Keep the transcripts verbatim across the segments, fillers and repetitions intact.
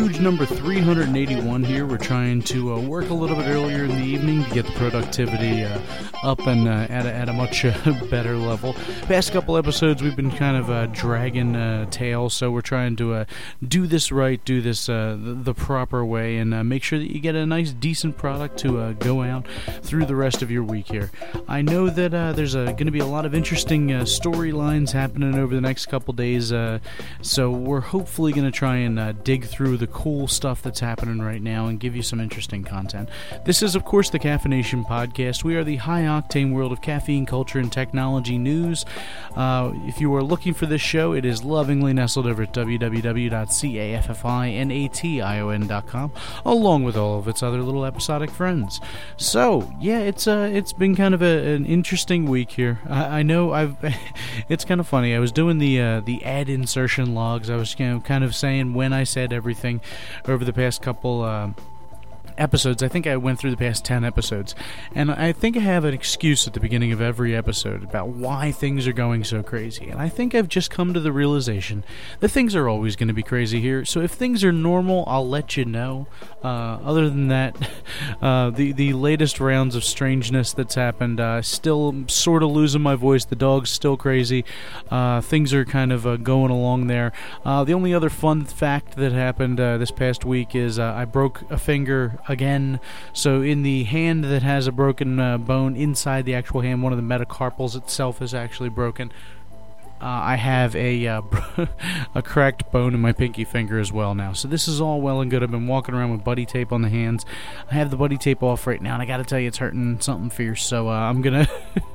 huge number three hundred eighty-one here. We're trying to uh, work a little bit earlier in the evening to get the productivity uh, up and uh, at, a, at a much uh, better level. Past couple episodes we've been kind of uh, dragging uh, tail, so we're trying to uh, do this right, do this uh, the, the proper way, and uh, make sure that you get a nice, decent product to uh, go out through the rest of your week here. I know that uh, there's uh, going to be a lot of interesting uh, storylines happening over the next couple days, uh, so we're hopefully going to try and uh, dig through the cool stuff that's happening right now and give you some interesting content. This is, of course, the Caffeination Podcast. We are the high-octane world of caffeine culture and technology news. Uh, if you are looking for this show, it is lovingly nestled over at w w w dot caffeination dot com, along with all of its other little episodic friends. So, yeah, it's uh, it's been kind of a, an interesting week here. I, I know I've. It's kind of funny. I was doing the uh, the ad insertion logs. I was, you know, kind of saying when I said everything over the past couple uh, episodes. I think I went through the past ten episodes, and I think I have an excuse at the beginning of every episode about why things are going so crazy, and I think I've just come to the realization that things are always going to be crazy here, so if things are normal, I'll let you know. Uh, other than that, uh, the, the latest rounds of strangeness that's happened, uh, still sort of losing my voice, the dog's still crazy, uh, things are kind of uh, going along there. Uh, the only other fun fact that happened uh, this past week is uh, I broke a finger again. So in the hand that has a broken uh, bone inside the actual hand, one of the metacarpals itself is actually broken. Uh, I have a uh, a cracked bone in my pinky finger as well now. So this is all well and good. I've been walking around with buddy tape on the hands. I have the buddy tape off right now, and I got to tell you, it's hurting something fierce. So uh, I'm going to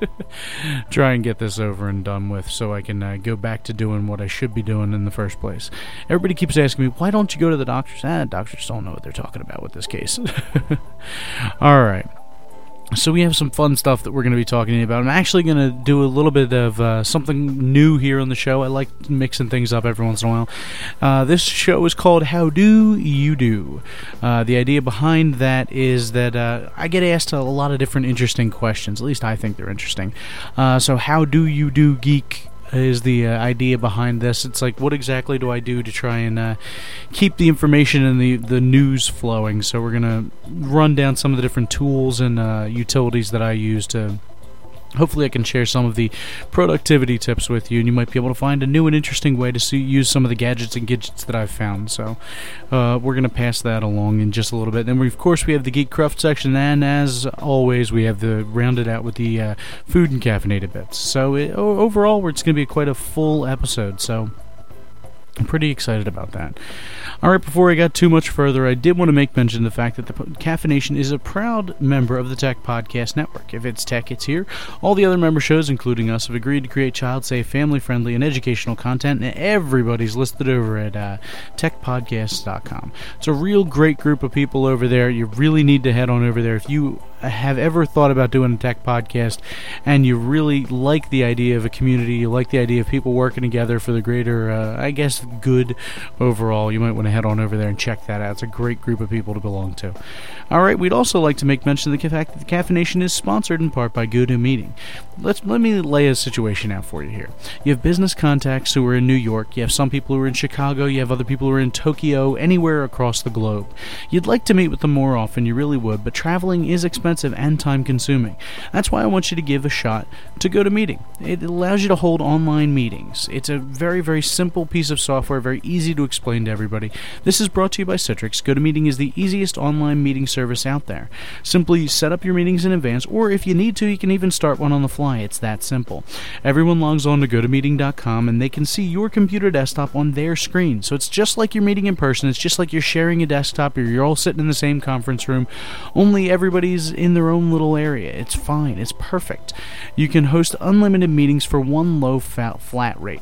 try and get this over and done with so I can uh, go back to doing what I should be doing in the first place. Everybody keeps asking me, why don't you go to the doctors? Ah, doctors don't know what they're talking about with this case. All right. So we have some fun stuff that we're going to be talking to you about. I'm actually going to do a little bit of uh, something new here on the show. I like mixing things up every once in a while. Uh, this show is called How Do You Do? Uh, the idea behind that is that uh, I get asked a lot of different interesting questions. At least I think they're interesting. Uh, so how do you do geek? Is the uh, idea behind this. It's like, what exactly do I do to try and uh, keep the information and the, the news flowing? So we're going to run down some of the different tools and uh, utilities that I use to... Hopefully I can share some of the productivity tips with you, and you might be able to find a new and interesting way to see, use some of the gadgets and gadgets that I've found. So uh, we're going to pass that along in just a little bit. Then, we, of course, we have the Geek Cruft section, and as always, we have the rounded out with the uh, food and caffeinated bits. So it, overall, it's going to be quite a full episode, so I'm pretty excited about that. Alright, before I got too much further, I did want to make mention of the fact that the Caffeination is a proud member of the Tech Podcast Network. If it's tech, it's here. All the other member shows, including us, have agreed to create child-safe, family-friendly, and educational content, and everybody's listed over at uh, tech podcasts dot com. It's a real great group of people over there. You really need to head on over there. If you have ever thought about doing a tech podcast and you really like the idea of a community, you like the idea of people working together for the greater, uh, I guess, good overall, you might want to head on over there and check that out. It's a great group of people to belong to. Alright, we'd also like to make mention of the fact that the Caffeination is sponsored in part by GoToMeeting. Let's, let me lay a situation out for you here. You have business contacts who are in New York, you have some people who are in Chicago, you have other people who are in Tokyo, anywhere across the globe. You'd like to meet with them more often, you really would, but traveling is expensive and time-consuming. That's why I want you to give a shot to GoToMeeting. It allows you to hold online meetings. It's a very, very simple piece of software, very easy to explain to everybody. This is brought to you by Citrix. GoToMeeting is the easiest online meeting service out there. Simply set up your meetings in advance, or if you need to, you can even start one on the fly. It's that simple. Everyone logs on to go to meeting dot com, and they can see your computer desktop on their screen. So it's just like you're meeting in person. It's just like you're sharing a desktop, or you're all sitting in the same conference room, only everybody's in their own little area. It's fine. It's perfect. You can host unlimited meetings for one low fat flat rate.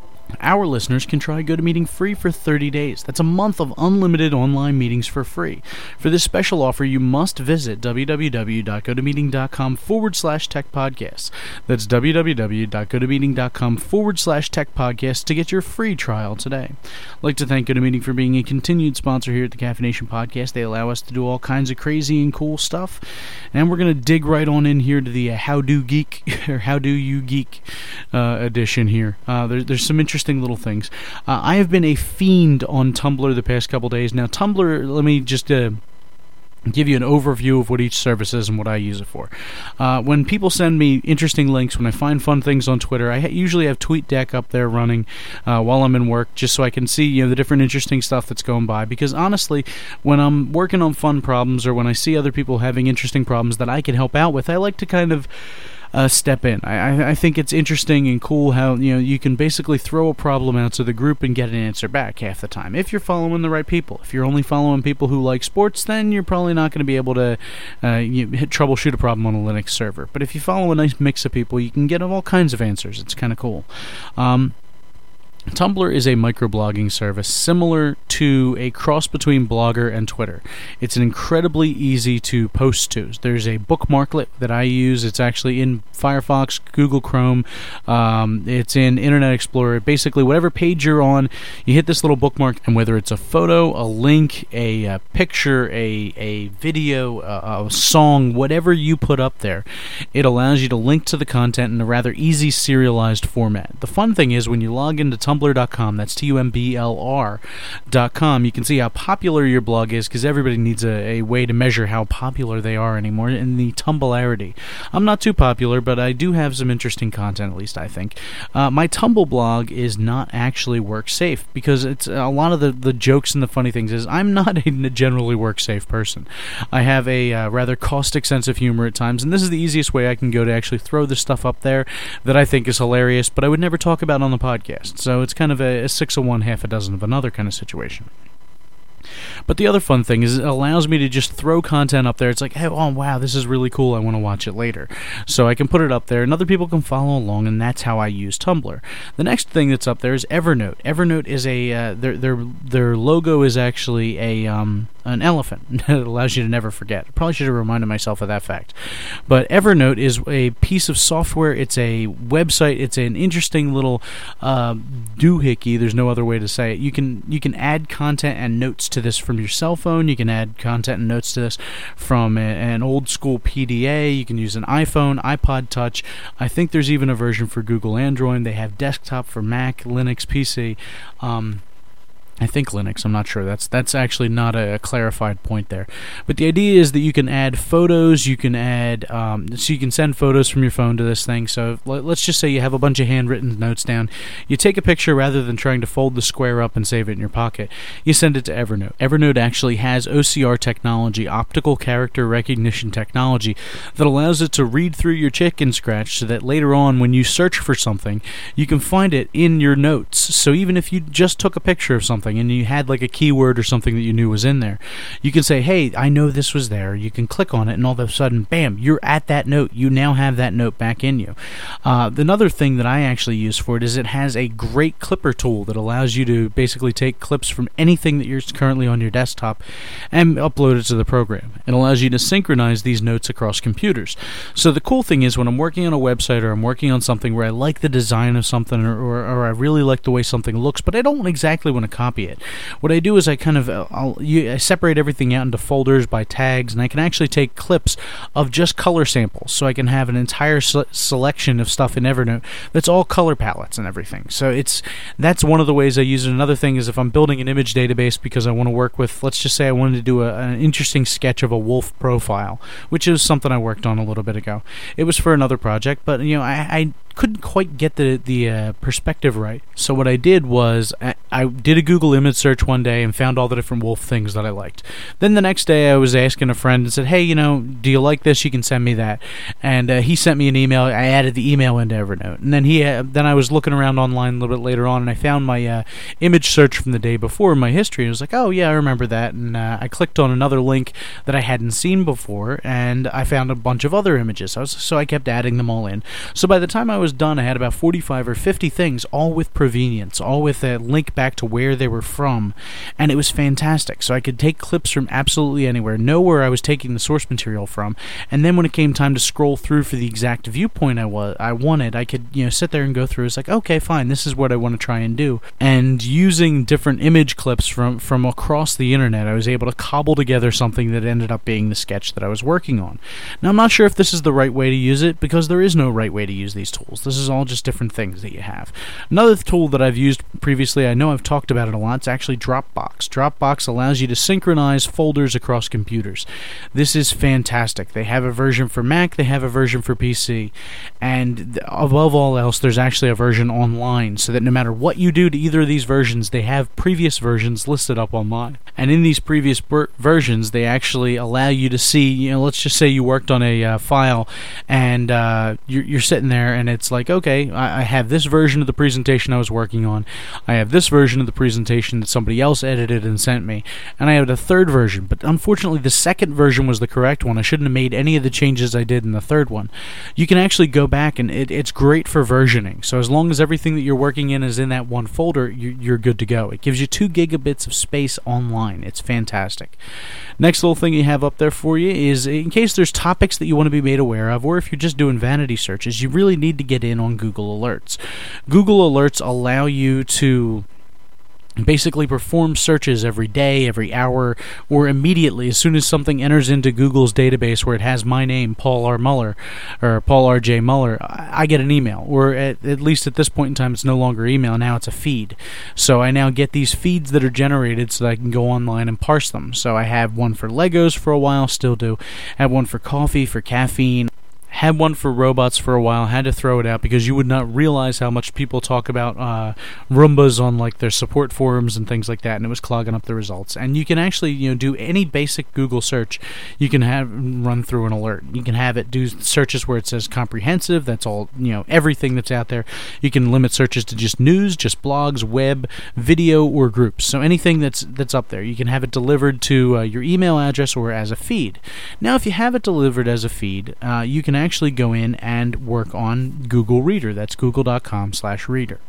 Our listeners can try GoToMeeting free for thirty days. That's a month of unlimited online meetings for free. For this special offer, you must visit www.gotomeeting.com forward slash tech podcasts. That's www.gotomeeting.com forward slash tech podcasts to get your free trial today. I'd like to thank GoToMeeting for being a continued sponsor here at the Caffeination Podcast. They allow us to do all kinds of crazy and cool stuff. And we're going to dig right on in here to the uh, How Do Geek, or How Do You Geek uh, edition here. Uh, there, there's some interesting interesting little things. Uh, I have been a fiend on Tumblr the past couple days. Now, Tumblr, let me just uh, give you an overview of what each service is and what I use it for. Uh, when people send me interesting links, when I find fun things on Twitter, I ha- usually have TweetDeck up there running uh, while I'm in work, just so I can see, you know, the different interesting stuff that's going by. Because honestly, when I'm working on fun problems, or when I see other people having interesting problems that I can help out with, I like to kind of Uh, step in. I, I think it's interesting and cool how, you know, you can basically throw a problem out to the group and get an answer back half the time, if you're following the right people. If you're only following people who like sports, then you're probably not going to be able to uh, you, hit, troubleshoot a problem on a Linux server. But if you follow a nice mix of people, you can get all kinds of answers. It's kind of cool. Um, Tumblr is a microblogging service similar to a cross between Blogger and Twitter. It's incredibly easy to post to. There's a bookmarklet that I use. It's actually in Firefox, Google Chrome. Um, it's in Internet Explorer. Basically, whatever page you're on, you hit this little bookmark, and whether it's a photo, a link, a, a picture, a, a video, a, a song, whatever you put up there, it allows you to link to the content in a rather easy serialized format. The fun thing is, when you log into Tumblr dot com, that's T U M B L R dot com, you can see how popular your blog is, because everybody needs a, a way to measure how popular they are anymore in the Tumblarity. I'm not too popular, but I do have some interesting content, at least I think. Uh, my Tumble blog is not actually work safe, because it's a lot of the, the jokes and the funny things is I'm not a generally work safe person. I have a uh, rather caustic sense of humor at times, and this is the easiest way I can go to actually throw this stuff up there that I think is hilarious, but I would never talk about on the podcast. So it's kind of a, a six of one, half a dozen of another kind of situation. But the other fun thing is it allows me to just throw content up there. It's like, hey, oh, wow, this is really cool. I want to watch it later. So I can put it up there, and other people can follow along, and that's how I use Tumblr. The next thing that's up there is Evernote. Evernote is a, uh, their their their logo is actually a um, an elephant. It allows you to never forget. I probably should have reminded myself of that fact. But Evernote is a piece of software. It's a website. It's an interesting little uh, doohickey. There's no other way to say it. You can you can add content and notes to this from your cell phone. You can add content and notes to this from a, an old school P D A. You can use an iPhone, iPod Touch. I think there's even a version for Google Android. They have desktop for Mac, Linux, P C. Um, I think Linux, I'm not sure. That's that's actually not a, a clarified point there. But the idea is that you can add photos, you can add, um, so you can send photos from your phone to this thing. So let, let's just say you have a bunch of handwritten notes down. You take a picture rather than trying to fold the square up and save it in your pocket. You send it to Evernote. Evernote actually has O C R technology, optical character recognition technology, that allows it to read through your chicken scratch so that later on when you search for something, you can find it in your notes. So even if you just took a picture of something and you had like a keyword or something that you knew was in there, you can say, hey, I know this was there. You can click on it, and all of a sudden, bam, you're at that note. You now have that note back in you. Uh, another thing that I actually use for it is it has a great clipper tool that allows you to basically take clips from anything that you're currently on your desktop and upload it to the program. It allows you to synchronize these notes across computers. So the cool thing is, when I'm working on a website or I'm working on something where I like the design of something, or, or, or I really like the way something looks, but I don't exactly want to copy it, what I do is I kind of I'll, you, I separate everything out into folders by tags, and I can actually take clips of just color samples, so I can have an entire se- selection of stuff in Evernote that's all color palettes and everything. So it's that's one of the ways I use it. Another thing is if I'm building an image database because I want to work with, let's just say I wanted to do a, an interesting sketch of a wolf profile, which is something I worked on a little bit ago. It was for another project, but you know I, I couldn't quite get the the uh, perspective right. So what I did was I, I did a Google image search one day and found all the different wolf things that I liked. Then the next day I was asking a friend and said, hey, you know, do you like this? You can send me that. And uh, he sent me an email. I added the email into Evernote. And then he uh, then I was looking around online a little bit later on, and I found my uh, image search from the day before in my history. And I was like, oh yeah, I remember that. And uh, I clicked on another link that I hadn't seen before, and I found a bunch of other images. So I, was, so I kept adding them all in. So by the time I was done, I had about forty-five or fifty things, all with provenience, all with a link back to where they were from, and it was fantastic. So I could take clips from absolutely anywhere, know where I was taking the source material from, and then when it came time to scroll through for the exact viewpoint I was I wanted, I could you know sit there and go through. It's like, okay, fine, this is what I want to try and do. And using different image clips from from across the internet, I was able to cobble together something that ended up being the sketch that I was working on. Now, I'm not sure if this is the right way to use it, because there is no right way to use these tools. tools. This is all just different things that you have. Another tool that I've used previously, I know I've talked about it a lot, it's actually Dropbox. Dropbox allows you to synchronize folders across computers. This is fantastic. They have a version for Mac, they have a version for P C, and above all else, there's actually a version online, so that no matter what you do to either of these versions, they have previous versions listed up online. And in these previous ber- versions, they actually allow you to see, you know, let's just say you worked on a uh, file, and uh, you're, you're sitting there, and it's like, okay, I, I have this version of the presentation I was working on, I have this version of the presentation that somebody else edited and sent me, and I have a third version, but unfortunately the second version was the correct one. I shouldn't have made any of the changes I did in the third one. You can actually go back, and it, it's great for versioning. So as long as everything that you're working in is in that one folder, you, you're good to go. It gives you two gigabits of space online. It's fantastic. Next little thing you have up there for you is, in case there's topics that you want to be made aware of, or if you're just doing vanity searches, you really need to get in on Google Alerts. Google Alerts allow you to basically perform searches every day, every hour, or immediately as soon as something enters into Google's database where it has my name, Paul R. Muller, or Paul R J Muller, I get an email. Or at, at least at this point in time, it's no longer email, now it's a feed. So I now get these feeds that are generated so that I can go online and parse them. So I have one for Legos for a while, still do. I have one for coffee, for caffeine. Had one for robots for a while, had to throw it out because you would not realize how much people talk about uh, Roombas on like their support forums and things like that, and it was clogging up the results. And you can actually, you know, do any basic Google search. You can have run through an alert. You can have it do searches where it says comprehensive. That's all, you know, everything that's out there. You can limit searches to just news, just blogs, web, video, or groups. So anything that's that's up there, you can have it delivered to uh, your email address or as a feed. Now, if you have it delivered as a feed, uh, you can actually go in and work on Google Reader. That's google.com slash reader.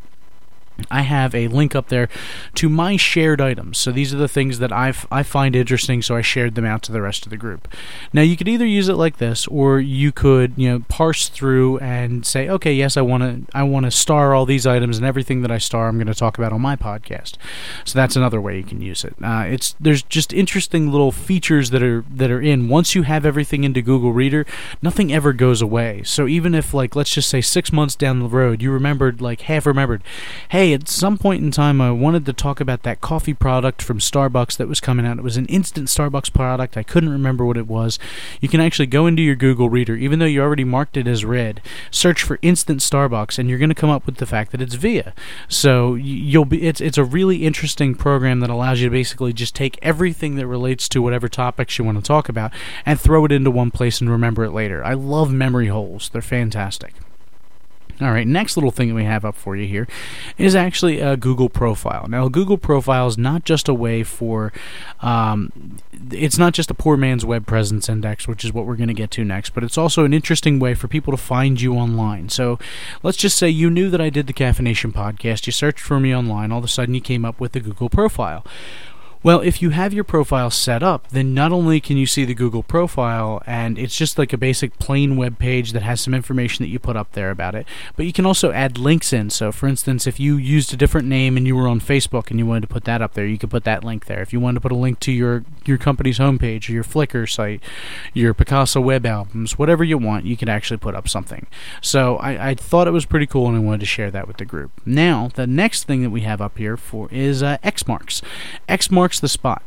I have a link up there to my shared items. So these are the things that I I find interesting, so I shared them out to the rest of the group. Now you could either use it like this, or you could, you know, parse through and say, okay, yes, I want to I want to star all these items, and everything that I star I'm going to talk about on my podcast. So that's another way you can use it. Uh, it's there's just interesting little features that are that are in. Once you have everything into Google Reader, nothing ever goes away. So even if, like, let's just say six months down the road, you remembered, like half remembered, hey, at some point in time I wanted to talk about that coffee product from Starbucks that was coming out. It was an instant Starbucks product. I couldn't remember what it was. You can actually go into your Google Reader, even though you already marked it as read, search for instant Starbucks, and you're going to come up with the fact that it's Via. So you'll be it's it's a really interesting program that allows you to basically just take everything that relates to whatever topics you want to talk about and throw it into one place and remember it later. I love memory holes. They're fantastic. All right, next little thing that we have up for you here is actually a Google profile. Now, a Google profile is not just a way for, um, it's not just a poor man's web presence index, which is what we're going to get to next, but it's also an interesting way for people to find you online. So let's just say you knew that I did the Caffeination podcast, you searched for me online, all of a sudden you came up with the Google profile. Well, if you have your profile set up, then not only can you see the Google profile, and it's just like a basic plain web page that has some information that you put up there about it, but you can also add links in. So, for instance, if you used a different name and you were on Facebook and you wanted to put that up there, you could put that link there. If you wanted to put a link to your, your company's homepage or your Flickr site, your Picasso web albums, whatever you want, you could actually put up something. So I, I thought it was pretty cool, and I wanted to share that with the group. Now, the next thing that we have up here for is uh, Xmarks. Xmarks the spot.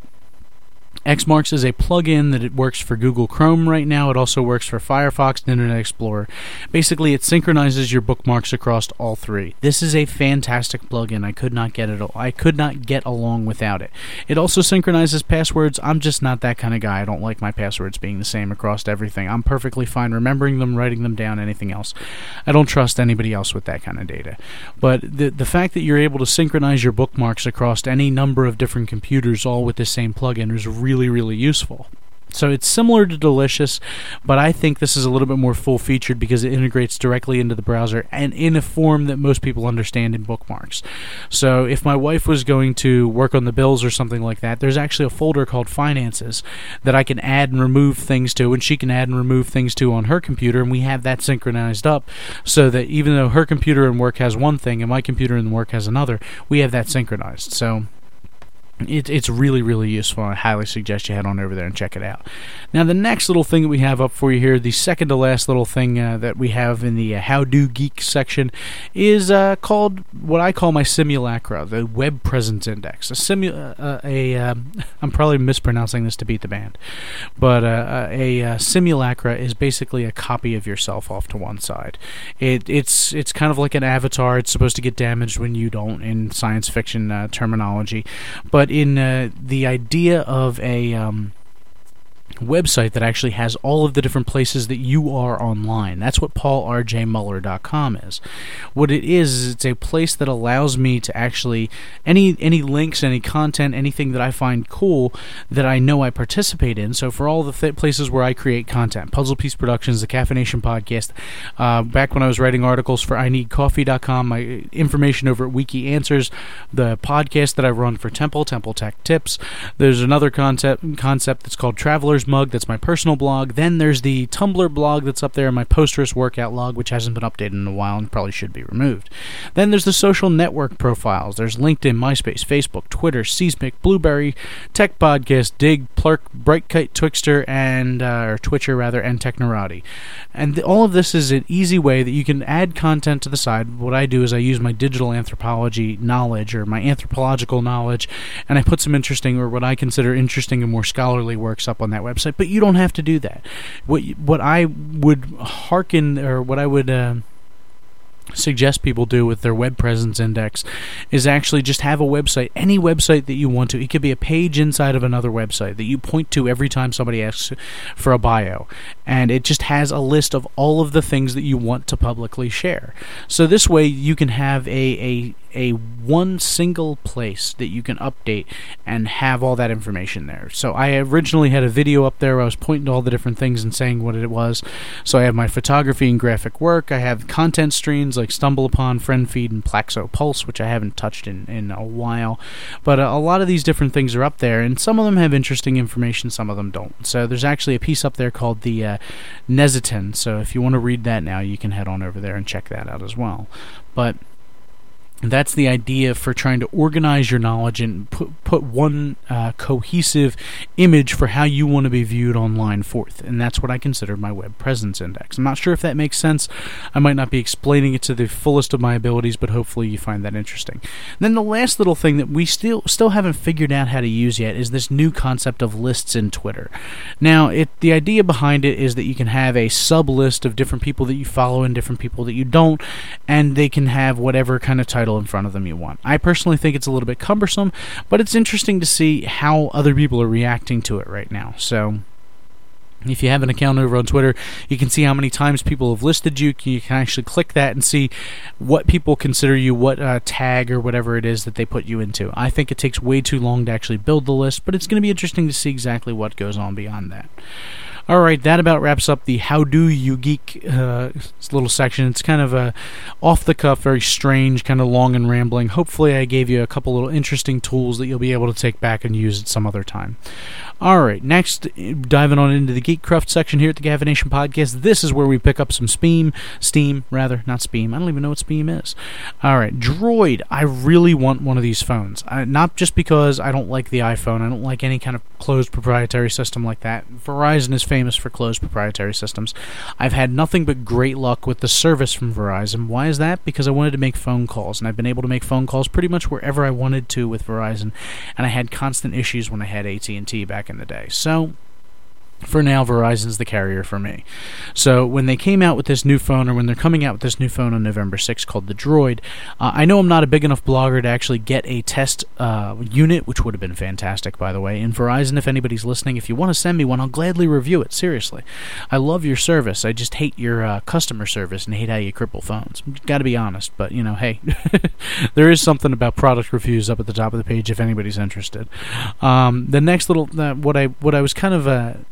Xmarks is a plugin that it works for Google Chrome right now. It also works for Firefox and Internet Explorer. Basically, it synchronizes your bookmarks across all three. This is a fantastic plugin. I could not get it. I could not get along without it. It also synchronizes passwords. I'm just not that kind of guy. I don't like my passwords being the same across everything. I'm perfectly fine remembering them, writing them down, anything else. I don't trust anybody else with that kind of data. But the the fact that you're able to synchronize your bookmarks across any number of different computers all with the same plugin is really really, really useful. So it's similar to Delicious, but I think this is a little bit more full-featured because it integrates directly into the browser and in a form that most people understand in bookmarks. So if my wife was going to work on the bills or something like that, there's actually a folder called Finances that I can add and remove things to, and she can add and remove things to on her computer, and we have that synchronized up so that even though her computer and work has one thing and my computer and work has another, we have that synchronized. So It, it's really, really useful. I highly suggest you head on over there and check it out. Now, the next little thing that we have up for you here, the second to last little thing uh, that we have in the uh, How Do Geek section, is uh, called what I call my simulacra, the Web Presence Index. A simu- uh, a um, I'm probably mispronouncing this to beat the band, but uh, a, a simulacra is basically a copy of yourself off to one side. It, it's it's kind of like an avatar. It's supposed to get damaged when you don't, in science fiction uh, terminology, but But in uh, the idea of a um, website that actually has all of the different places that you are online. That's what paul r j muller dot com is. What it is is it's a place that allows me to actually any any links, any content, anything that I find cool that I know I participate in. So for all the th- places where I create content, Puzzle Piece Productions, the Caffeination Podcast, uh, back when I was writing articles for I need coffee dot com, my information over at Wiki Answers, the podcast that I run for Temple, Temple Tech Tips. There's another concept concept that's called Traveler's Mug, that's my personal blog. Then there's the Tumblr blog that's up there, my Posterous workout log, which hasn't been updated in a while and probably should be removed. Then there's the social network profiles. There's LinkedIn, MySpace, Facebook, Twitter, Seesmic, Blueberry, Tech Podcast, Dig, Plurk, Brightkite, Twixter, and uh, or Twitcher rather, and Technorati. And th- all of this is an easy way that you can add content to the side. What I do is I use my digital anthropology knowledge, or my anthropological knowledge, and I put some interesting, or what I consider interesting and more scholarly works up on that website. But you don't have to do that. What what I would hearken, or what I would uh, suggest people do with their web presence index is actually just have a website, any website that you want to. It could be a page inside of another website that you point to every time somebody asks for a bio, and it just has a list of all of the things that you want to publicly share. So this way you can have a a a one single place that you can update and have all that information there. So I originally had a video up there where I was pointing to all the different things and saying what it was. So I have my photography and graphic work. I have content streams like StumbleUpon, FriendFeed, and Plaxo Pulse, which I haven't touched in, in a while. But a, a lot of these different things are up there, and some of them have interesting information, some of them don't. So there's actually a piece up there called the uh, Nezitin. So if you want to read that now, you can head on over there and check that out as well. But that's the idea for trying to organize your knowledge and put put one uh, cohesive image for how you want to be viewed online forth. And that's what I consider my web presence index. I'm not sure if that makes sense. I might not be explaining it to the fullest of my abilities, but hopefully you find that interesting. And then the last little thing that we still still haven't figured out how to use yet is this new concept of lists in Twitter. Now, it the idea behind it is that you can have a sub-list of different people that you follow and different people that you don't, and they can have whatever kind of title in front of them you want. I personally think it's a little bit cumbersome, but it's interesting to see how other people are reacting to it right now. So if you have an account over on Twitter, you can see how many times people have listed you. You can actually click that and see what people consider you, what uh, tag or whatever it is that they put you into. I think it takes way too long to actually build the list, but it's going to be interesting to see exactly what goes on beyond that. Alright, that about wraps up the How Do You Geek uh, little section. It's kind of a off-the-cuff, very strange, kind of long and rambling. Hopefully I gave you a couple little interesting tools that you'll be able to take back and use at some other time. Alright, next, diving on into the Geekcraft section here at the Caffeination Podcast. This is where we pick up some Steam, Steam, rather, not Steam. I don't even know what Steam is. Alright, Droid. I really want one of these phones. I, not just because I don't like the iPhone. I don't like any kind of closed proprietary system like that. Verizon is famous for closed proprietary systems. I've had nothing but great luck with the service from Verizon. Why is that? Because I wanted to make phone calls, and I've been able to make phone calls pretty much wherever I wanted to with Verizon, and I had constant issues when I had A T and T back in the day. So for now, Verizon's the carrier for me. So when they came out with this new phone, or when they're coming out with this new phone on November sixth called the Droid, uh, I know I'm not a big enough blogger to actually get a test uh, unit, which would have been fantastic, by the way. And Verizon, if anybody's listening, if you want to send me one, I'll gladly review it, seriously. I love your service. I just hate your uh, customer service and hate how you cripple phones. Gotta be honest, but, you know, hey, there is something about product reviews up at the top of the page if anybody's interested. Um, the next little, uh, what I what I was kind of... Uh,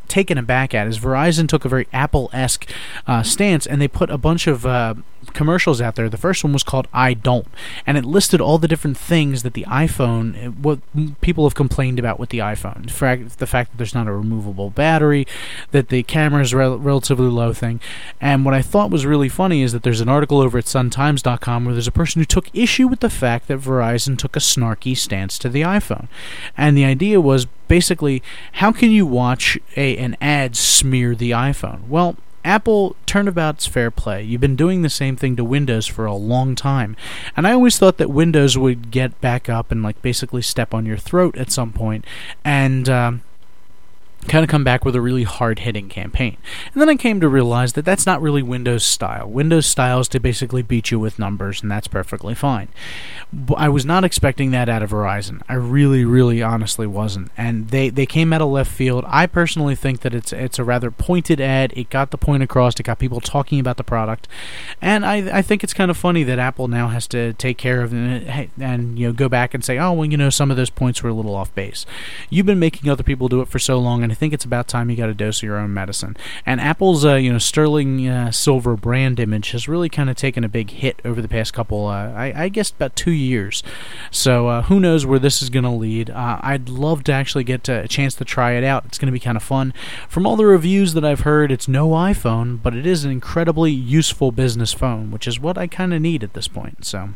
taken aback at is Verizon took a very Apple-esque uh, stance, and they put a bunch of uh, commercials out there. The first one was called I Don't, and it listed all the different things that the iPhone, what people have complained about with the iPhone. The fact that there's not a removable battery, that the camera is rel- relatively low thing. And what I thought was really funny is that there's an article over at sun times dot com where there's a person who took issue with the fact that Verizon took a snarky stance to the iPhone. And the idea was basically, how can you watch a an ad smear the iPhone? Well, Apple, turnabout's fair play. You've been doing the same thing to Windows for a long time. And I always thought that Windows would get back up and like basically step on your throat at some point and um, kind of come back with a really hard-hitting campaign. And then I came to realize that that's not really Windows style. Windows style is to basically beat you with numbers, and that's perfectly fine. But I was not expecting that out of Verizon. I really, really honestly wasn't. And they, they came out of left field. I personally think that it's it's a rather pointed ad. It got the point across. It got people talking about the product. And I I think it's kind of funny that Apple now has to take care of it and, you know, go back and say, oh, well, you know, some of those points were a little off base. You've been making other people do it for so long, and I think it's about time you got a dose of your own medicine. And Apple's uh, you know sterling uh, silver brand image has really kind of taken a big hit over the past couple, uh, I, I guess, about two years. So uh, who knows where this is going to lead. Uh, I'd love to actually get a chance to try it out. It's going to be kind of fun. From all the reviews that I've heard, it's no iPhone, but it is an incredibly useful business phone, which is what I kind of need at this point. So.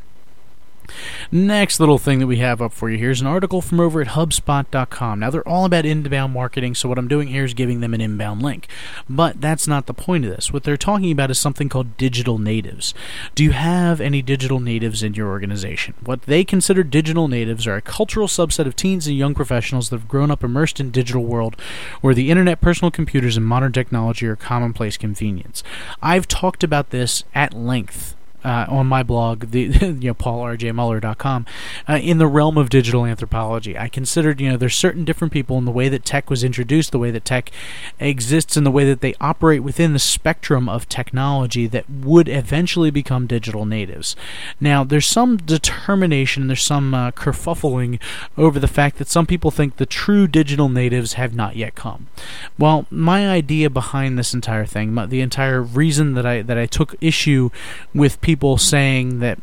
Next little thing that we have up for you here is an article from over at HubSpot dot com. Now, they're all about inbound marketing, so what I'm doing here is giving them an inbound link. But that's not the point of this. What they're talking about is something called digital natives. Do you have any digital natives in your organization? What they consider digital natives are a cultural subset of teens and young professionals that have grown up immersed in digital world where the internet, personal computers, and modern technology are commonplace convenience. I've talked about this at length Uh, on my blog, the you know paul r j muller dot com, uh, in the realm of digital anthropology. I considered, you know, there's certain different people in the way that tech was introduced, the way that tech exists, and the way that they operate within the spectrum of technology that would eventually become digital natives. Now, there's some determination, there's some uh, kerfuffling over the fact that some people think the true digital natives have not yet come. Well, my idea behind this entire thing, my, the entire reason that I that I took issue with people people saying that,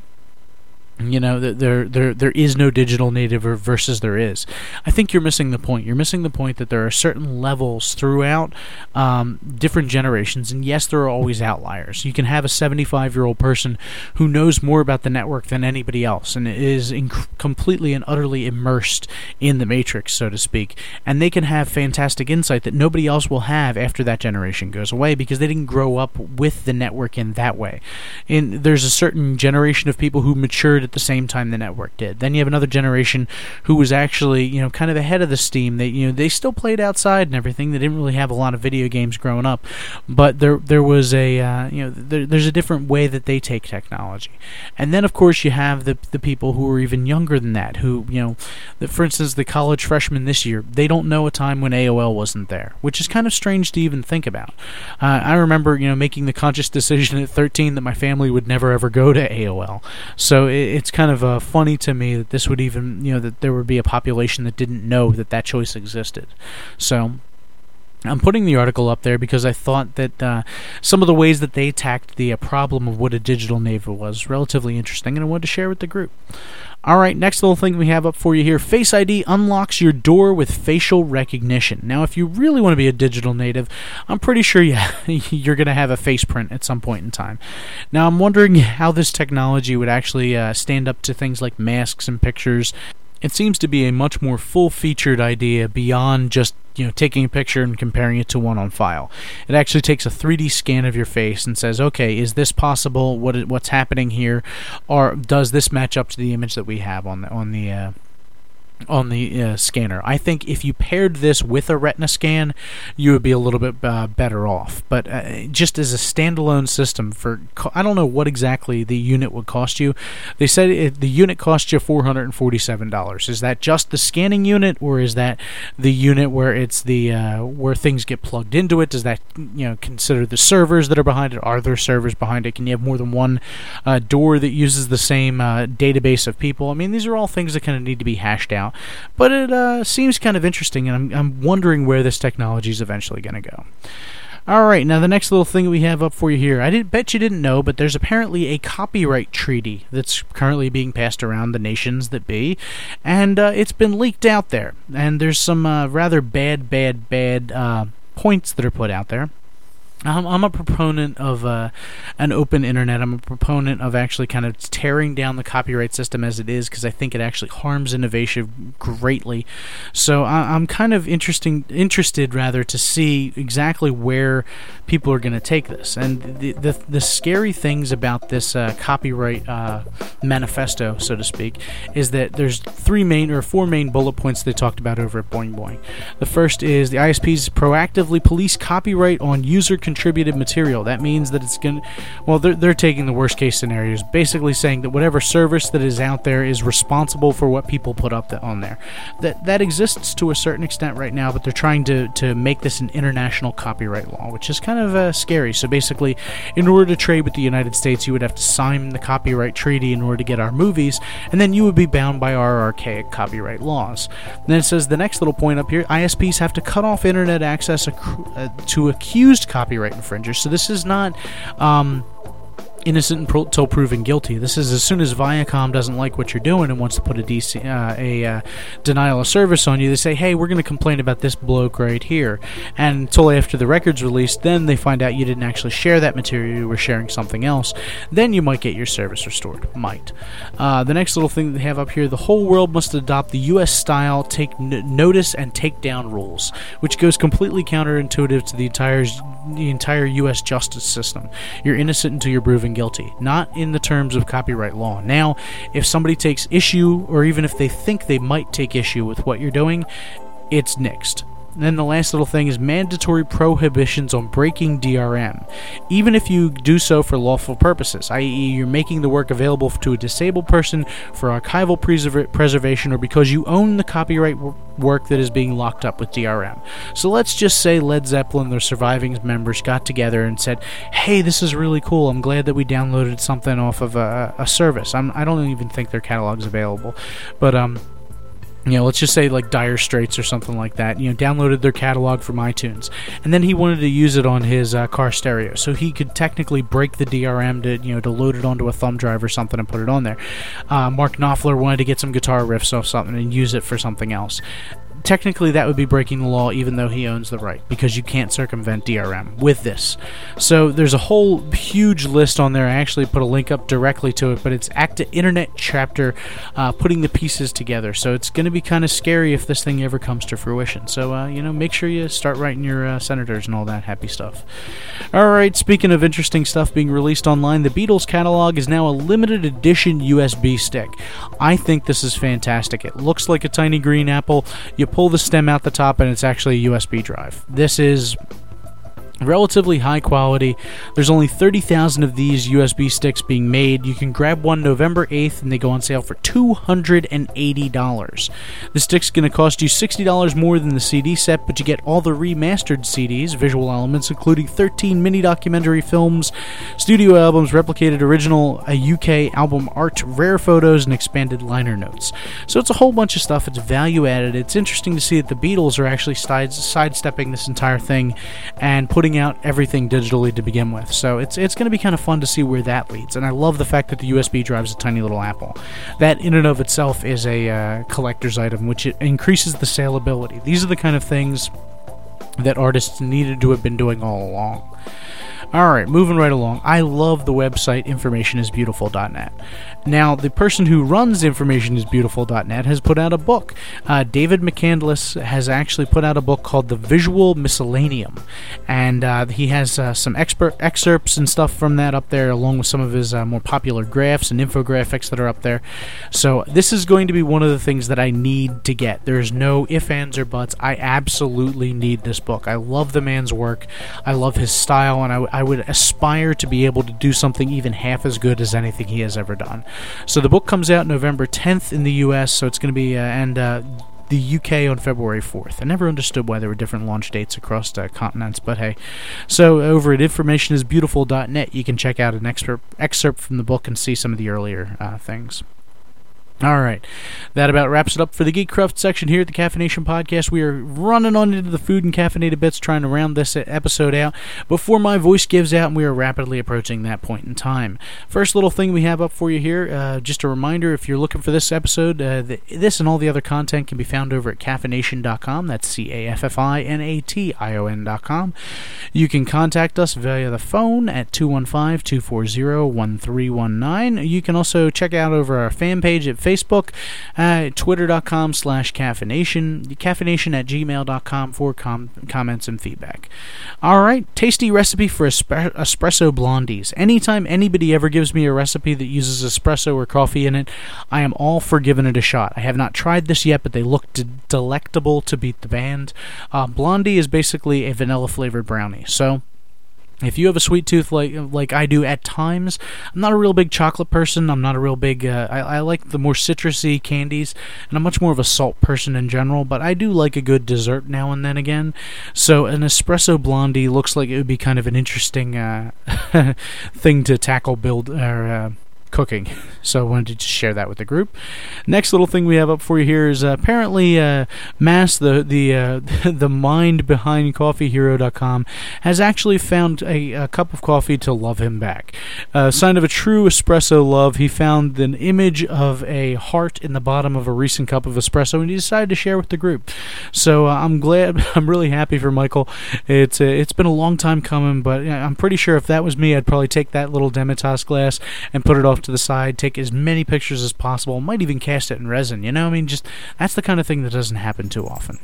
you know, that there there there is no digital native versus there is. I think you're missing the point. You're missing the point that there are certain levels throughout um, different generations, and yes, there are always outliers. You can have a seventy-five-year-old person who knows more about the network than anybody else and is inc- completely and utterly immersed in the matrix, so to speak, and they can have fantastic insight that nobody else will have after that generation goes away because they didn't grow up with the network in that way. And there's a certain generation of people who matured at the same time the network did. Then you have another generation who was actually, you know, kind of ahead of the steam. They, you know, they still played outside and everything. They didn't really have a lot of video games growing up, but there there was a, uh, you know, there, there's a different way that they take technology. And then, of course, you have the the people who are even younger than that, who, you know, the, for instance, the college freshmen this year, they don't know a time when A O L wasn't there, which is kind of strange to even think about. Uh, I remember, you know, making the conscious decision at thirteen that my family would never ever go to A O L. So it, it's kind of uh, funny to me that this would even, you know, that there would be a population that didn't know that that choice existed. So I'm putting the article up there because I thought that uh, some of the ways that they tacked the uh, problem of what a digital native was relatively interesting, and I wanted to share with the group. All right, next little thing we have up for you here. Face I D unlocks your door with facial recognition. Now, if you really want to be a digital native, I'm pretty sure you, you're going to have a face print at some point in time. Now, I'm wondering how this technology would actually uh, stand up to things like masks and pictures. It seems to be a much more full-featured idea beyond just, you know, taking a picture and comparing it to one on file. It actually takes a three D scan of your face and says, okay, is this possible? What what's happening here? Or does this match up to the image that we have on the on the uh, on the uh, scanner? I think if you paired this with a retina scan, you would be a little bit uh, better off. But uh, just as a standalone system, for I don't know what exactly the unit would cost you. They said it, the unit cost you four hundred forty-seven dollars. Is that just the scanning unit, or is that the unit where it's the uh, where things get plugged into it? Does that, you know, consider the servers that are behind it? Are there servers behind it? Can you have more than one uh, door that uses the same uh, database of people? I mean, these are all things that kind of need to be hashed out. out. But it uh, seems kind of interesting, and I'm, I'm wondering where this technology is eventually going to go. All right, now the next little thing that we have up for you here, I didn't bet you didn't know, but there's apparently a copyright treaty that's currently being passed around the nations that be, and uh, it's been leaked out there, and there's some uh, rather bad, bad, bad uh, points that are put out there. I'm, I'm a proponent of uh, an open internet. I'm a proponent of actually kind of tearing down the copyright system as it is, because I think it actually harms innovation greatly. So I, I'm kind of interesting, interested rather to see exactly where people are going to take this. And the, the the scary things about this uh, copyright uh, manifesto, so to speak, is that there's three main or four main bullet points they talked about over at Boing Boing. The first is the I S Ps proactively police copyright on user contributed material. That means that it's going to, well, they're, they're taking the worst case scenarios, basically saying that whatever service that is out there is responsible for what people put up the, on there. That that exists to a certain extent right now, but they're trying to, to make this an international copyright law, which is kind of uh, scary. So basically, in order to trade with the United States, you would have to sign the copyright treaty in order to get our movies, and then you would be bound by our archaic copyright laws. And then it says the next little point up here, I S Ps have to cut off internet access ac- uh, to accused copyright infringers. So this is not um, innocent until proven guilty. This is as soon as Viacom doesn't like what you're doing and wants to put a, D C, uh, a uh, denial of service on you, they say, hey, we're going to complain about this bloke right here. And until after the record's released, then they find out you didn't actually share that material, you were sharing something else. Then you might get your service restored. Might. Uh, the next little thing they have up here, the whole world must adopt the U S style take n- notice and take down rules, which goes completely counterintuitive to the entire the entire U S justice system. You're innocent until you're proven guilty, not in the terms of copyright law. Now, if somebody takes issue, or even if they think they might take issue with what you're doing, it's nixed. And then the last little thing is mandatory prohibitions on breaking D R M, even if you do so for lawful purposes, that is you're making the work available to a disabled person for archival preserv- preservation, or because you own the copyright w- work that is being locked up with D R M. So let's just say Led Zeppelin, their surviving members, got together and said, hey, this is really cool, I'm glad that we downloaded something off of a, a service. I'm, I don't even think their catalog's available, but um you know, let's just say like Dire Straits or something like that, you know, downloaded their catalog from iTunes, and then he wanted to use it on his uh, car stereo, so he could technically break the D R M to, you know, to load it onto a thumb drive or something and put it on there. Uh, Mark Knopfler wanted to get some guitar riffs off something and use it for something else. Technically, that would be breaking the law, even though he owns the right, because you can't circumvent D R M with this. So there's a whole huge list on there. I actually put a link up directly to it, but it's ACTA Internet Chapter, uh, putting the pieces together. So it's going to be kind of scary if this thing ever comes to fruition. So, uh, you know, make sure you start writing your uh, senators and all that happy stuff. All right, speaking of interesting stuff being released online, the Beatles catalog is now a limited edition U S B stick. I think this is fantastic. It looks like a tiny green apple. You pull the stem out the top and it's actually a U S B drive. This is relatively high quality. There's only thirty thousand of these U S B sticks being made. You can grab one November eighth and they go on sale for two hundred eighty dollars. The stick's going to cost you sixty dollars more than the C D set, but you get all the remastered C Ds, visual elements, including thirteen mini documentary films, studio albums, replicated original, a U K album art, rare photos, and expanded liner notes. So it's a whole bunch of stuff. It's value added. It's interesting to see that the Beatles are actually side- sidestepping this entire thing and putting out everything digitally to begin with. So it's it's going to be kind of fun to see where that leads. And I love the fact that the U S B drive is a tiny little apple. That in and of itself is a uh, collector's item, which it increases the saleability. These are the kind of things that artists needed to have been doing all along. Alright, moving right along. I love the website information is beautiful dot net. Now, the person who runs information is beautiful dot net has put out a book. Uh, David McCandless has actually put out a book called The Visual Miscellaneum. And uh, he has uh, some expert excerpts and stuff from that up there, along with some of his uh, more popular graphs and infographics that are up there. So this is going to be one of the things that I need to get. There's no ifs, ands, or buts. I absolutely need this book. I love the man's work. I love his style, and I, I would aspire to be able to do something even half as good as anything he has ever done. So the book comes out November tenth in the U S, so it's going to be, uh, and uh, the U K on February fourth. I never understood why there were different launch dates across uh, continents, but hey. So over at information is beautiful dot net, you can check out an excerpt, excerpt from the book and see some of the earlier uh, things. All right, that about wraps it up for the Geek Craft section here at the Caffeination Podcast. We are running on into the food and caffeinated bits, trying to round this episode out before my voice gives out, and we are rapidly approaching that point in time. First little thing we have up for you here, uh, just a reminder, if you're looking for this episode, uh, the, this and all the other content can be found over at caffeination dot com. That's C A F F I N A T I O N dot com. You can contact us via the phone at two one five, two four zero, one three one nine. You can also check out over our fan page at Facebook, uh, twitter dot com slash caffeination, caffeination at gmail dot com for com- comments and feedback. All right, tasty recipe for esp- espresso blondies. Anytime anybody ever gives me a recipe that uses espresso or coffee in it, I am all for giving it a shot. I have not tried this yet, but they look de- delectable to beat the band. Uh, blondie is basically a vanilla-flavored brownie, so if you have a sweet tooth like like I do at times, I'm not a real big chocolate person. I'm not a real big, uh, I, I like the more citrusy candies, and I'm much more of a salt person in general, but I do like a good dessert now and then again. So an espresso blondie looks like it would be kind of an interesting uh, thing to tackle, build, or uh, cooking. So I wanted to just share that with the group. Next little thing we have up for you here is uh, apparently uh, Mass, the the uh, the mind behind coffee hero dot com, has actually found a, a cup of coffee to love him back. A uh, sign of a true espresso love, he found an image of a heart in the bottom of a recent cup of espresso, and he decided to share with the group. So uh, I'm glad, I'm really happy for Michael. It's uh, it's been a long time coming, but uh, I'm pretty sure if that was me, I'd probably take that little Demitasse glass and put it off to the side, take as many pictures as possible, might even cast it in resin, you know? I mean, just, that's the kind of thing that doesn't happen too often.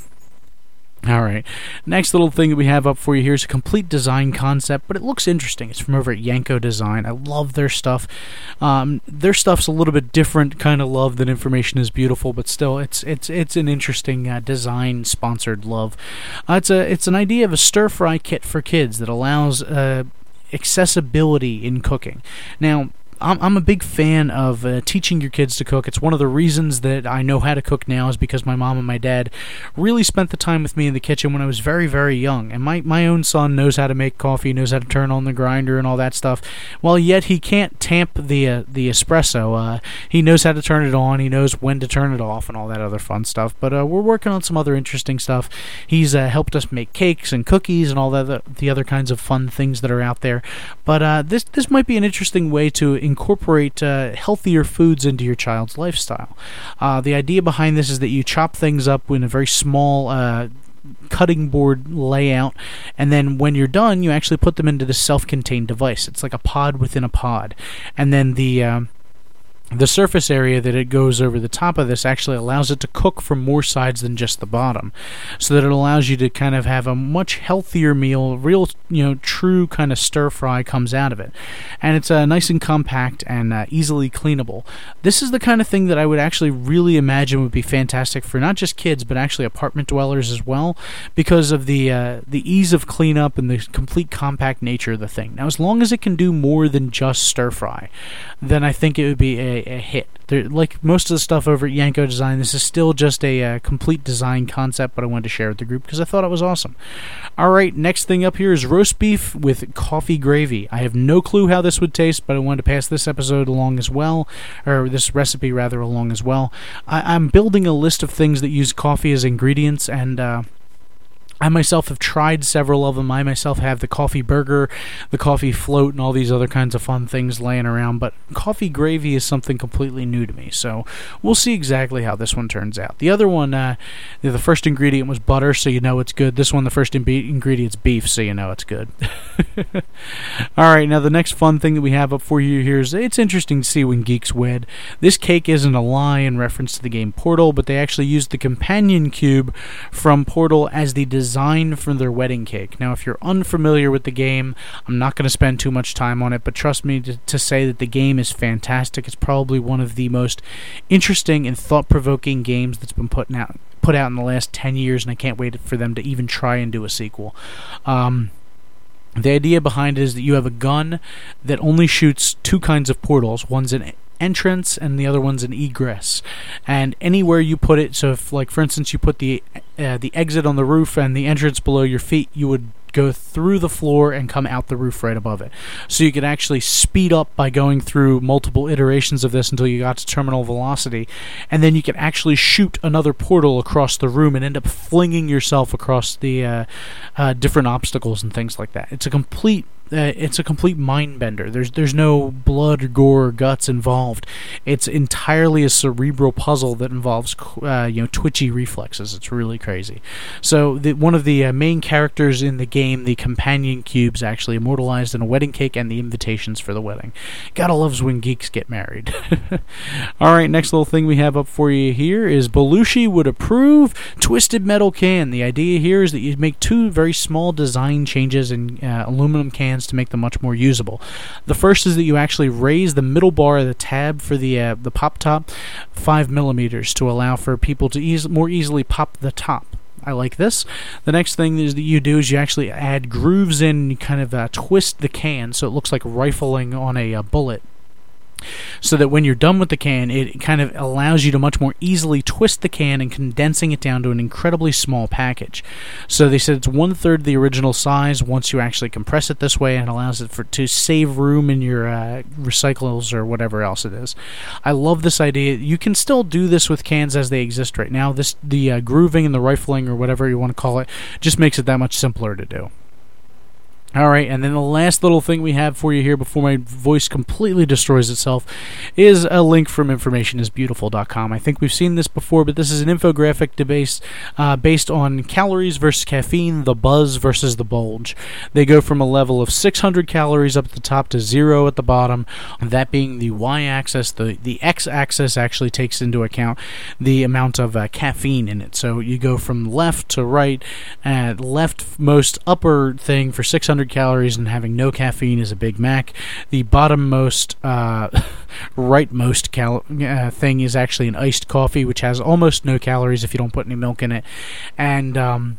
Alright, next little thing that we have up for you here is a complete design concept, but it looks interesting. It's from over at Yanko Design. I love their stuff. Um, their stuff's a little bit different kind of love than Information is Beautiful, but still, it's it's it's an interesting uh, design-sponsored love. Uh, it's a it's an idea of a stir-fry kit for kids that allows uh, accessibility in cooking. Now, I'm I'm a big fan of uh, teaching your kids to cook. It's one of the reasons that I know how to cook now is because my mom and my dad really spent the time with me in the kitchen when I was very, very young. And my, my own son knows how to make coffee, knows how to turn on the grinder and all that stuff. Well, yet he can't tamp the uh, the espresso. Uh, he knows how to turn it on. He knows when to turn it off and all that other fun stuff. But uh, we're working on some other interesting stuff. He's uh, helped us make cakes and cookies and all that, the other kinds of fun things that are out there. But uh, this this might be an interesting way to incorporate uh, healthier foods into your child's lifestyle. Uh, the idea behind this is that you chop things up in a very small uh, cutting board layout, and then when you're done, you actually put them into this self-contained device. It's like a pod within a pod. And then the um, the surface area that it goes over the top of this actually allows it to cook from more sides than just the bottom, so that it allows you to kind of have a much healthier meal. Real, you know, true kind of stir fry comes out of it, and it's uh, nice and compact and uh, easily cleanable. This is the kind of thing that I would actually really imagine would be fantastic for not just kids but actually apartment dwellers as well, because of the uh, the ease of cleanup and the complete compact nature of the thing. Now, as long as it can do more than just stir fry, then I think it would be a a hit. There, like most of the stuff over at Yanko Design, this is still just a uh, complete design concept, but I wanted to share with the group because I thought it was awesome. Alright, next thing up here is roast beef with coffee gravy. I have no clue how this would taste, but I wanted to pass this episode along as well, or this recipe rather along as well. I, I'm building a list of things that use coffee as ingredients, and uh, I myself have tried several of them. I myself have the coffee burger, the coffee float, and all these other kinds of fun things laying around, but coffee gravy is something completely new to me, so we'll see exactly how this one turns out. The other one, uh, the first ingredient was butter, so you know it's good. This one, the first in- ingredient's beef, so you know it's good. Alright, now the next fun thing that we have up for you here is, it's interesting to see when geeks wed. This cake isn't a lie in reference to the game Portal, but they actually used the companion cube from Portal as the design design for their wedding cake. Now, if you're unfamiliar with the game, I'm not going to spend too much time on it, but trust me to, to say that the game is fantastic. It's probably one of the most interesting and thought-provoking games that's been put out, put out in the last ten years, and I can't wait for them to even try and do a sequel. Um... The idea behind it is that you have a gun that only shoots two kinds of portals. One's an entrance and the other one's an egress. And anywhere you put it, so if, like, for instance, you put the uh, the exit on the roof and the entrance below your feet, you would go through the floor and come out the roof right above it. So you could actually speed up by going through multiple iterations of this until you got to terminal velocity, and then you could actually shoot another portal across the room and end up flinging yourself across the uh, uh, different obstacles and things like that. It's a complete Uh, it's a complete mind bender. There's there's no blood, gore, or guts involved. It's entirely a cerebral puzzle that involves uh, you know twitchy reflexes. It's really crazy. So the, one of the uh, main characters in the game, the companion cubes, actually immortalized in a wedding cake and the invitations for the wedding. Gotta loves when geeks get married. All right, next little thing we have up for you here is Belushi would approve Twisted Metal Can. The idea here is that you make two very small design changes in uh, aluminum cans to make them much more usable. The first is that you actually raise the middle bar of the tab for the uh, the pop top five millimeters to allow for people to eas- more easily pop the top. I like this. The next thing is that you do is you actually add grooves in, and you kind of uh, twist the can so it looks like rifling on a uh, bullet. So that when you're done with the can, it kind of allows you to much more easily twist the can and condensing it down to an incredibly small package. So they said it's one-third the original size once you actually compress it this way, and allows it for to save room in your uh, recyclables or whatever else it is. I love this idea. You can still do this with cans as they exist right now. This the uh, grooving and the rifling, or whatever you want to call it, just makes it that much simpler to do. All right, and then the last little thing we have for you here before my voice completely destroys itself is a link from information is beautiful dot com. I think we've seen this before, but this is an infographic debate uh, based on calories versus caffeine, the buzz versus the bulge. They go from a level of six hundred calories up at the top to zero at the bottom, that being the y-axis. The, the x-axis actually takes into account the amount of uh, caffeine in it. So you go from left to right, uh, leftmost upper thing for six hundred calories and having no caffeine is a Big Mac. The bottommost uh, rightmost cal- uh, thing is actually an iced coffee, which has almost no calories if you don't put any milk in it, and um,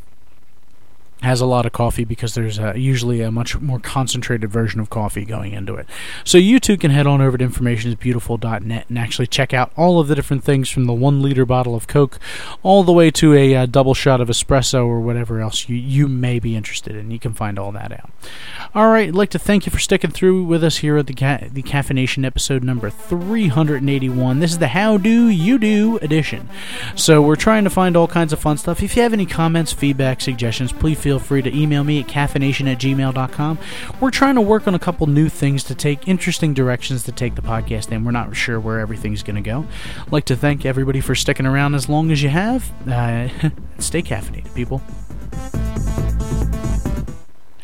has a lot of coffee because there's uh, usually a much more concentrated version of coffee going into it. So you too can head on over to information is beautiful dot net and actually check out all of the different things, from the one liter bottle of Coke all the way to a uh, double shot of espresso or whatever else you, you may be interested in. You can find all that out. All right, I'd like to thank you for sticking through with us here at the Ca- the Caffeination episode number three hundred eighty-one. This is the How Do You Do edition. So we're trying to find all kinds of fun stuff. If you have any comments, feedback, suggestions, please feel free to email me at caffeination at gmail dot com. We're trying to work on a couple new things to take, interesting directions to take the podcast in. We're not sure where everything's going to go. I'd like to thank everybody for sticking around as long as you have. Uh, stay caffeinated, people.